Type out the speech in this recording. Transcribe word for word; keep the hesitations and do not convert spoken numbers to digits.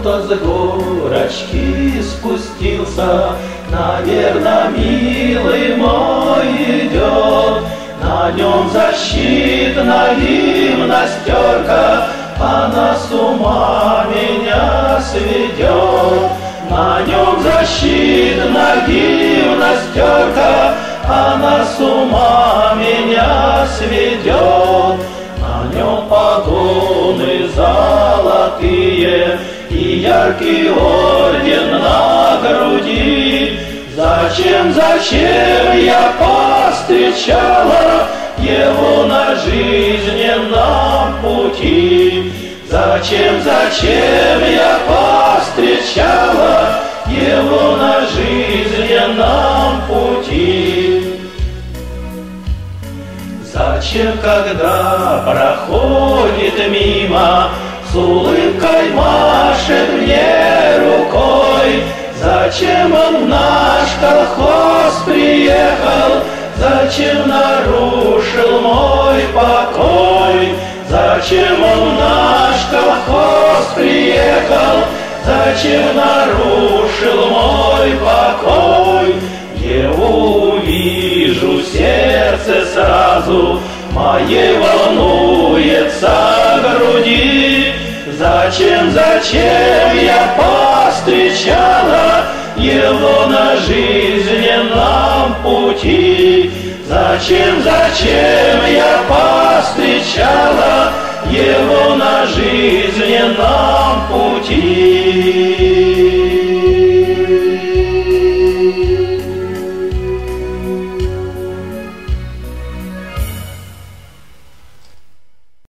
кто с горочки спустился, наверно, милый мой идет. На нем защитная гимнастерка, она с ума меня сведет. На нем защитная гимнастерка, она с ума меня сведет. На нем погоны золотые и яркий орден на груди. Зачем, зачем я повстречала его на жизненном пути? Зачем, зачем я повстречала его на жизненном пути? Зачем, когда проходит мимо, с улыбкой машет мне рукой? Зачем он в наш колхоз приехал? Зачем нарушил мой покой? Зачем он в наш колхоз приехал? Зачем нарушил мой покой? Его увижу, сердце сразу моей волнуется груди. Зачем, зачем я повстречала его на жизненном пути? Зачем, зачем я повстречала его на жизненном пути?